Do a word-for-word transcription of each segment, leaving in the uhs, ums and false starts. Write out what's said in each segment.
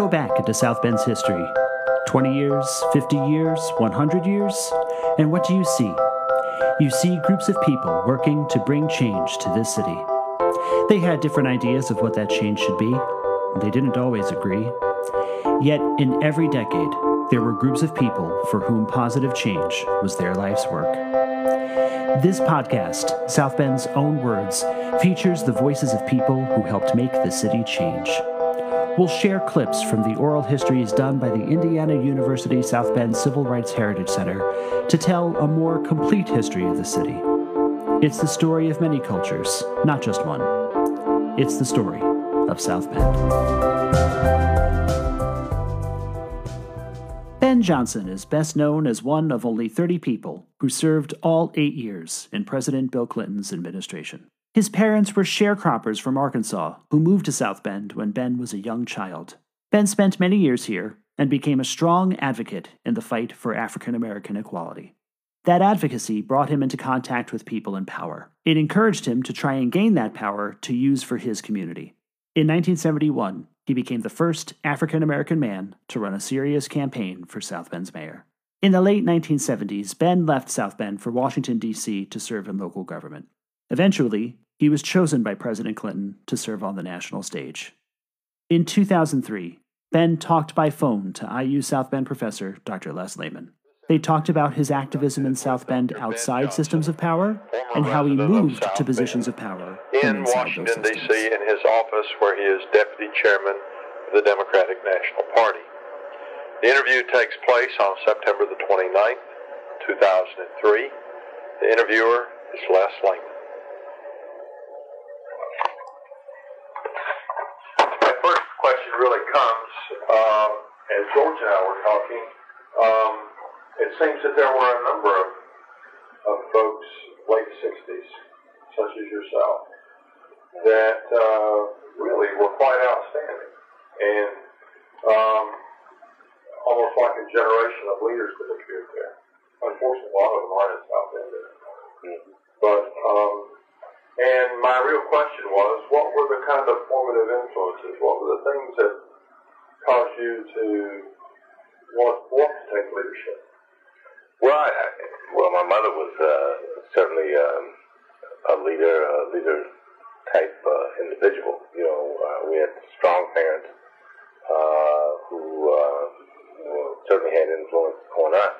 Go back into South Bend's history. twenty years, fifty years, one hundred years? And what do you see? You see groups of people working to bring change to this city. They had different ideas of what that change should be. They didn't always agree. Yet, in every decade, there were groups of people for whom positive change was their life's work. This podcast, South Bend's Own Words, features the voices of people who helped make the city change. We'll share clips from the oral histories done by the Indiana University South Bend Civil Rights Heritage Center to tell a more complete history of the city. It's the story of many cultures, not just one. It's the story of South Bend. Ben Johnson is best known as one of only thirty people who served all eight years in President Bill Clinton's administration. His parents were sharecroppers from Arkansas who moved to South Bend when Ben was a young child. Ben spent many years here and became a strong advocate in the fight for African American equality. That advocacy brought him into contact with people in power. It encouraged him to try and gain that power to use for his community. In nineteen seventy-one, he became the first African American man to run a serious campaign for South Bend's mayor. In the late nineteen seventies, Ben left South Bend for Washington, D C to serve in local government. Eventually, he was chosen by President Clinton to serve on the national stage. In two thousand three, Ben talked by phone to I U South Bend professor Doctor Les Lehman. They talked about his activism in South Bend outside systems of power and how he moved to positions of power in Washington, D C, in his office where he is deputy chairman of the Democratic National Party. The interview takes place on September the twenty-ninth, two thousand three. The interviewer is Les Lehman. Really comes, uh, as George and I were talking, um, it seems that there were a number of, of folks, late sixties, such as yourself, that uh, really were quite outstanding, and um, almost like a generation of leaders that appeared there. Unfortunately, a lot of them aren't in South Bend. Mm-hmm. But um, And my real question was, what were the kind of formative influences? What were the things that caused you to want, want to take leadership? Well, I, well, my mother was uh, certainly um, a leader, a leader type uh, individual. You know, uh, we had strong parents uh, who uh, well, certainly had influence on us.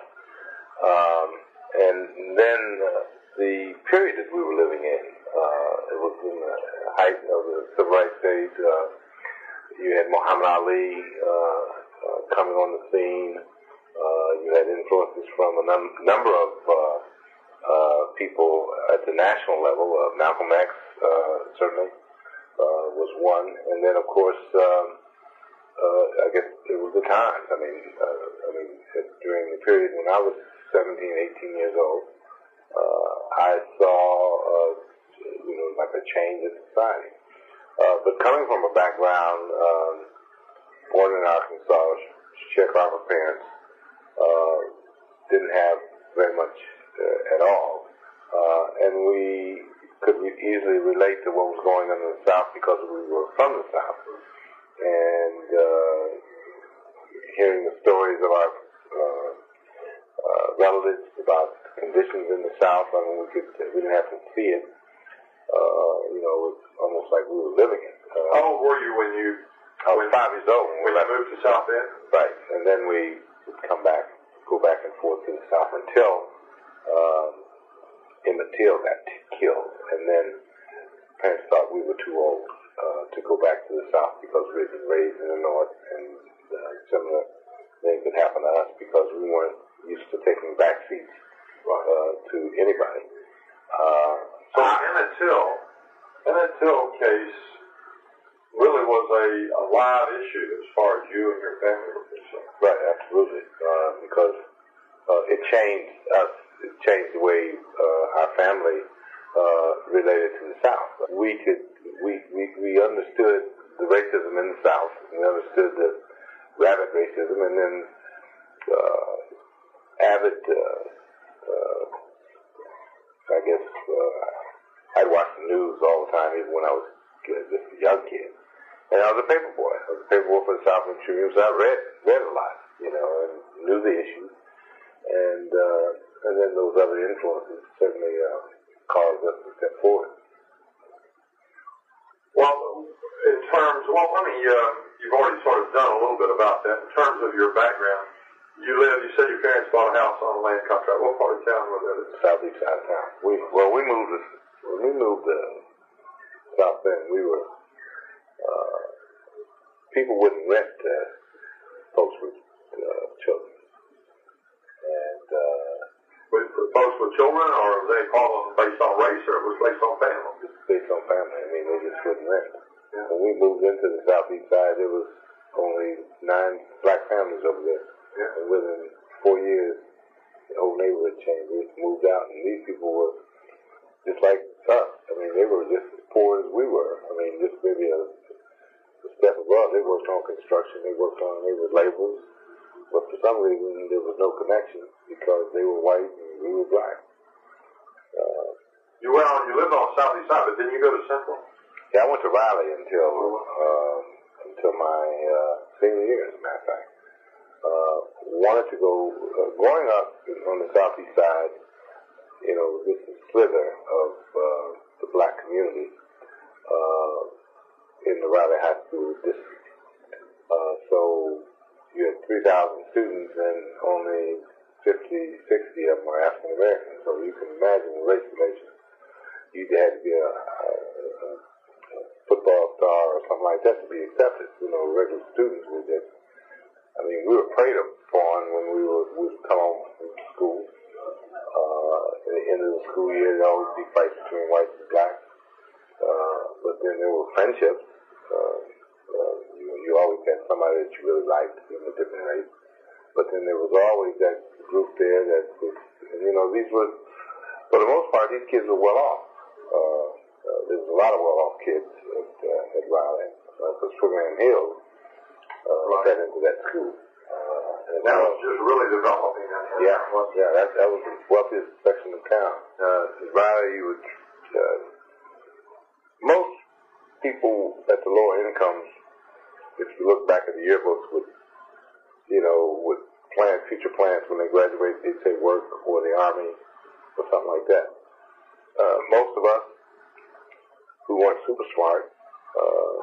Um, and then uh, the period that we were living in, Uh, it was in the height of the civil rights age. Uh, you had Muhammad Ali uh, uh, coming on the scene. Uh, you had influences from a num- number of uh, uh, people at the national level. Uh, Malcolm X uh, certainly uh, was one. And then, of course, um, uh, I guess it was the times. I mean, uh, I mean, during the period when I was seventeen, eighteen years old, uh, I saw uh, you know, like a change in society. Uh, but coming from a background, um, born in Arkansas, sharecropper parents, uh, didn't have very much uh, at all. Uh, and we could re- easily relate to what was going on in the South because we were from the South. And uh, hearing the stories of our uh, uh, relatives about conditions in the South, I mean, we, could, we didn't have to see it. Uh, you know, it was almost like we were living it. Uh, How old were you when you... I was five years old when, when we you moved to South Bend? Right, and then we would come back, go back and forth to the South until um, Emmett Till got killed. And then parents thought we were too old uh, to go back to the South because we had been raised in the North, and uh, similar things would happen to us because we weren't used to taking back seats uh, to anybody. Uh, So the Emmett Till, Emmett Till case really was a, a live issue as far as you and your family were concerned. Right, absolutely, uh, because uh, it changed us. It changed the way uh, our family uh, related to the South. We could, we, we we understood the racism in the South. We understood the rabid racism, and then uh, avid. Uh, uh, I guess. Uh, I'd watch the news all the time, even when I was just a young kid. And I was a paper boy. I was a paper boy for the Southland Tribune, so I read read a lot, you know, and knew the issues. And uh, and then those other influences certainly uh, caused us to step forward. Well, in terms, well, let me, uh, you've already sort of done a little bit about that. In terms of your background, you live, you said your parents bought a house on a land contract. What part of town was that? Southeast side of town. We, well, we moved to, when we moved to South Bend, we were, uh, people wouldn't rent uh, folks with uh, children. And, uh, with, with folks with children, or were they called based on race, or it was based on family? It's based on family. I mean, they just wouldn't rent. Yeah. When we moved into the Southeast side, there was only nine black families over there. Yeah. And within four years, the whole neighborhood changed. We moved out, and these people were just like us. I mean, they were just as poor as we were. I mean, just maybe a, a step above. They worked on construction. They worked on, they were laborers. But for some reason, there was no connection because they were white and we were black. Uh, you went on, you lived on the Southeast side, but didn't you go to Central? Yeah, I went to Raleigh until, uh, until my uh, senior year, as a matter of fact. Uh, wanted to go, uh, growing up on the Southeast side, you know, this is slither of uh, the black community uh, in the Raleigh High School district. Uh, so you had three thousand students and only fifty, sixty of them are African American. So you can imagine the race relations. You had to be a, a, a football star or something like that to be accepted. You know, regular students were just, I mean, we were preyed upon when we were, we would come home from school. Uh, at the end of the school year, there always be fights between whites and blacks. Uh, but then there were friendships. Uh, uh, you, you always had somebody that you really liked in a different race. But then there was always that group there that was, and, you know, these were, for the most part, these kids were well off. Uh, uh, there was a lot of well off kids at, uh, at Raleigh. Because uh, Sugar Land Hill uh, right. fed into that school. Uh, and that was just really developing. Yeah, yeah, that, that was the wealthiest section of town. Uh, Raleigh, you would, uh, most people at the lower incomes, if you look back at the yearbooks, would, you know, would plan future plans when they graduate. They'd say work or the Army or something like that. Uh, most of us who weren't super smart uh,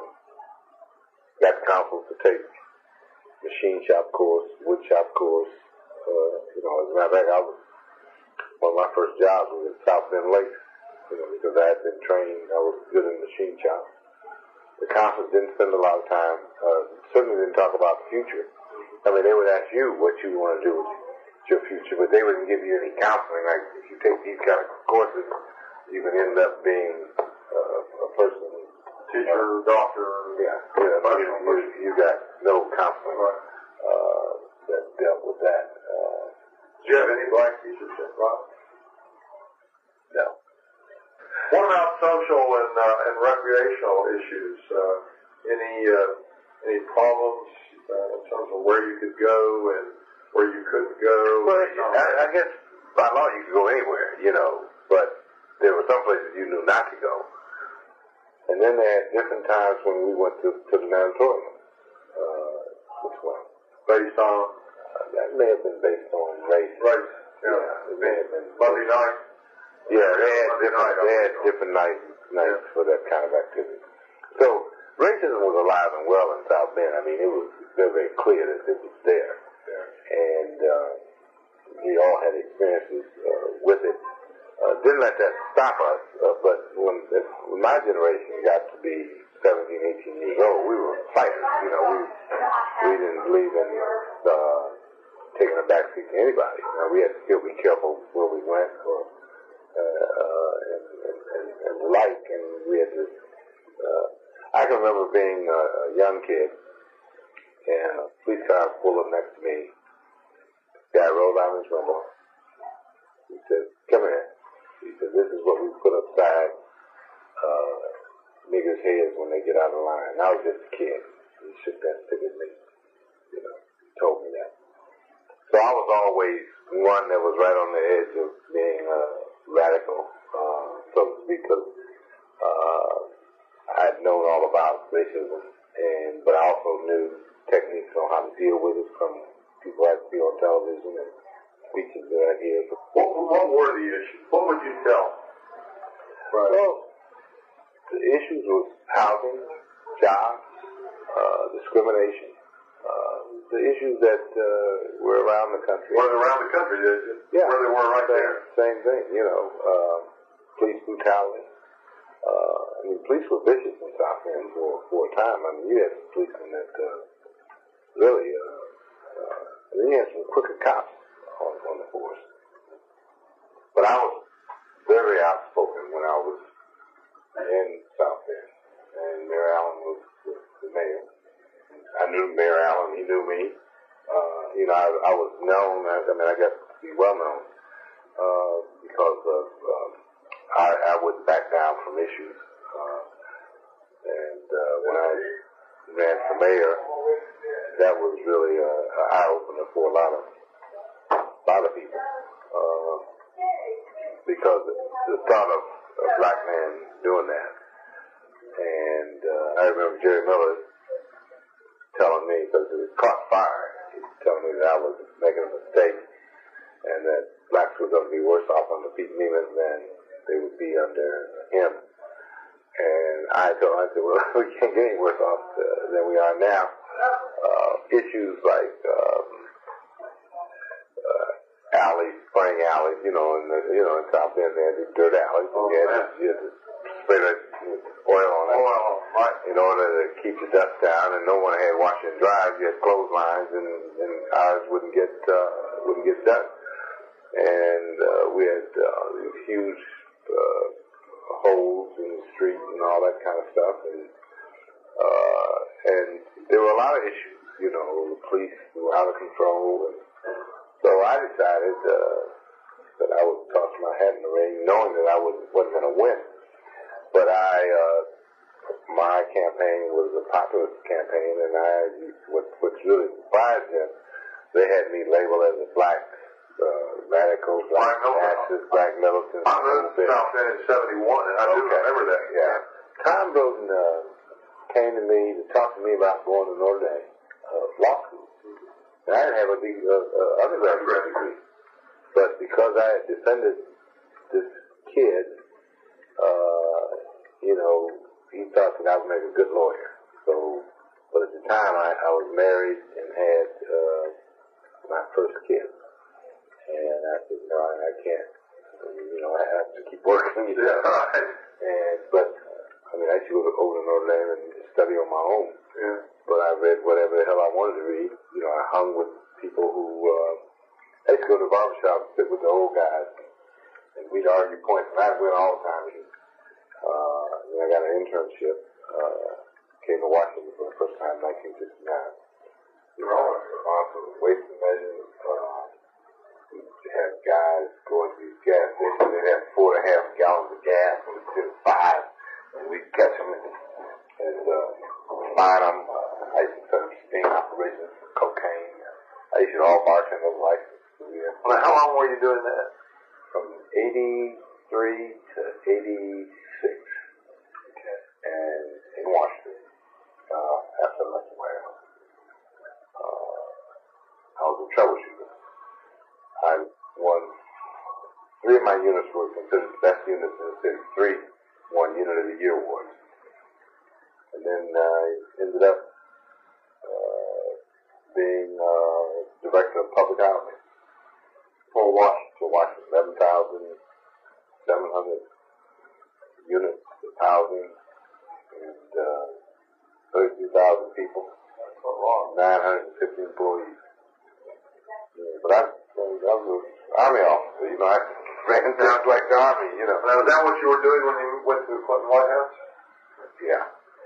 got the counsel to take machine shop course, wood shop course. Uh, you know, as a matter of fact, I was, one of my first jobs was at South Bend Lakes, you know, because I had been trained. I was good in machine shop. The counselors didn't spend a lot of time, uh, certainly didn't talk about the future. I mean, they would ask you what you want to do with your future, but they wouldn't give you any counseling. Like, if you take these kind of courses, you can end up being uh, a person. Teacher, uh, doctor. Yeah, yeah. You, you, you got no counseling uh, that dealt with that. Uh, Do you have any black teachers, Rob? No. What about social and uh, and recreational issues? Uh, any uh, any problems uh, in terms of where you could go and where you couldn't go? Well, I, I guess by law you could go anywhere, you know, but there were some places you knew not to go. And then there had different times when we went to, to the natatorium. Uh, which one? Based on? Uh, that may have been based on race. Race. Yeah. yeah it may have been. Monday night? Yeah, they had Monday different, night, they had different nights, nights yeah. for that kind of activity. So, racism was alive and well in South Bend. I mean, it was very, very clear that it was there. Yeah. And uh, we all had experiences uh, with it. Uh, didn't let that stop us, uh, but when, if, when my generation got to be seventeen, eighteen years old, we were fighters. You know, we we didn't believe in uh, taking a backseat to anybody. You know, we had to still be careful where we went or uh, uh, and, and, and, and the like, and we had to. Uh, I can remember being a, a young kid, and a police car pulled up next to me. The guy rolled down his window. He said, "Come here." He said, "This is what we put upside uh, niggers' heads when they get out of line." I was just a kid. He shook that stick at me. You know, he told me that. So I was always one that was right on the edge of being uh, radical, uh, so to speak, because uh, I had known all about racism and but I also knew techniques on how to deal with it from people I see on television and speeches that I hear. What, what were the issues? What would you tell? Right. Well, the issues was housing, jobs, uh, discrimination, uh, the issues that uh, were around the country. Were around the country? Yeah. Where they were right same, there. Same thing, you know. Uh, police brutality. Uh, I mean, police were vicious in South Bend for, for a time. I mean, you had some policemen that uh, really, uh, uh, and then you had some crooked cops on, on the force. But I was very outspoken when I was in South Bend, and Mayor Allen was, was the mayor. I knew Mayor Allen, he knew me. Uh, you know, I, I was known, I, I mean, I got to be well known, uh, because of, um, I, I wouldn't back down from issues. Uh, and, uh, when I ran for mayor, that was really a, a eye-opener for a lot of, a lot of people. Uh, because the thought of a black man doing that. And, uh, I remember Jerry Miller telling me, because it caught fire, he was telling me that I was making a mistake and that blacks were going to be worse off under Pete Meiman than they would be under him. And I told him, I said, well, we can't get any worse off uh, than we are now. Uh, issues like um, uh, alleys, spraying alleys, you know, in the, you know, in South Bend, they had these dirt alleys. Oh, you, had to, you had to spray that oil on it. Oil, right. In order to keep the dust down, and no one had wash and dry. You had clotheslines, and, and ours wouldn't get uh, wouldn't get done. And uh, we had uh, these huge uh, holes in the street and all that kind of stuff, and uh, and there were a lot of issues. You know, the police were out of control, and so I decided uh, that I would toss my hat in the ring, knowing that I was, wasn't going to win. But I, uh, my campaign was a populist campaign, and I, what, what's really surprised them, they had me labeled as a black uh, radical, black fascist, black militant. I moved to South Bend in seventy-one, and I do okay. remember that. Yeah. Tom Bowden uh, came to me to talk to me about going to Notre Dame uh, law school. And I didn't have a degree, uh, uh, undergraduate degree. But because I had defended this kid, uh, you know, he thought that I would make a good lawyer. So, but at the time I, I was married and had uh, my first kid. And I said, no, I, I can't. You know, I have to keep working. You know? And, but, I mean, I used to go over to Notre Dame and study on my own. Yeah. But I read whatever the hell I wanted to read. You know, I hung with people who, uh, I used to go to the barbershop and sit with the old guys. And we'd argue points. And I went all the time. And, uh, and I got an internship. Uh, came to Washington for the first time in nineteen sixty-nine. You know, on some weights and measures. Uh, we had guys going to these gas stations. They'd have four and a half gallons of gas and we'd sit five. And we'd catch them and, and uh, find them. Uh, I used to set up sting operations for cocaine. I used to all bartend those licenses. Yeah. Well, how long were you doing that? From eighty-three to eighty-six. Okay. And in Washington, uh, after I left the White House, uh, I was a troubleshooter. I won, three of my units were considered the best units in the city. Three won Unit of the Year awards. And then I ended up uh, being uh, director of public housing for Washington, for Washington, eleven thousand seven hundred units of housing and uh, thirty-two thousand people, nine hundred fifty employees. Yeah, but I, I was an Army officer, you know, I ran things like the Army, you know. Now, is that what you were doing when you went to the Clinton White House? Yeah.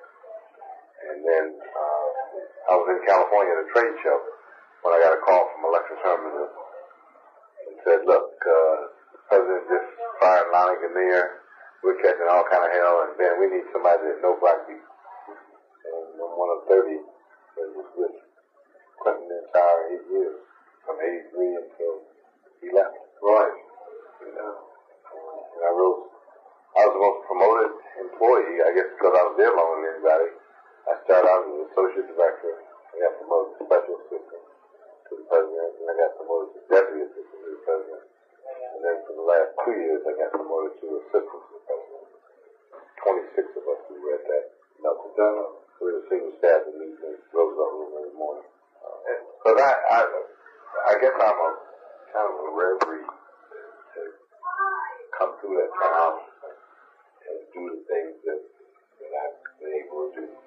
And then uh, I was in California at a trade show when I got a call from Alexis Herman and said, look, uh, the president just fired Lonnie Guinier. We're catching all kind of hell, and Ben, we need somebody that knows black people. And I'm one of thirty that was with Clinton the entire eight years, from eighty-three until he left. Right. You know, and I rose. I was the most promoted employee, I guess, because I was there longer than anybody. I started out as an associate director. I got promoted to special assistant to the president, and I got promoted to deputy assistant to the president. And then for the last two years, I got promoted to assistant to the president. twenty-six of us who were at that Melton Down. We were the senior staff that meets in Roosevelt Room every morning. Uh, and so I, I, I guess I'm a kind of a rare breed to come through that town and do the things that, that I've been able to do.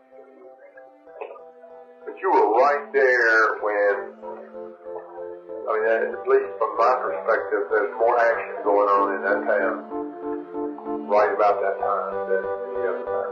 But you were right there when, I mean, at least from my perspective, there's more action going on in that town right about that time than any other time.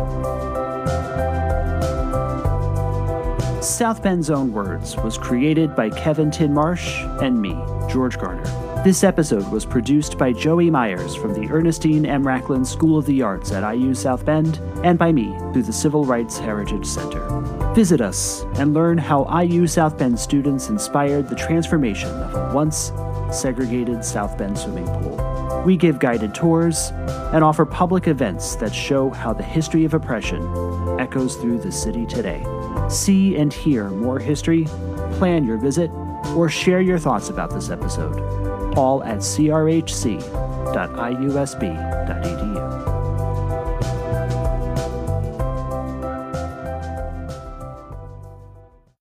South Bend's Own Words was created by Kevin Tinmarsh and me, George Garner. This episode was produced by Joey Myers from the Ernestine M. Racklin School of the Arts at I U South Bend and by me through the Civil Rights Heritage Center. Visit us and learn how I U South Bend students inspired the transformation of a once segregated South Bend swimming pool. We give guided tours and offer public events that show how the history of oppression echoes through the city today. See and hear more history, plan your visit, or share your thoughts about this episode, all at c r h c dot i u s b dot e d u.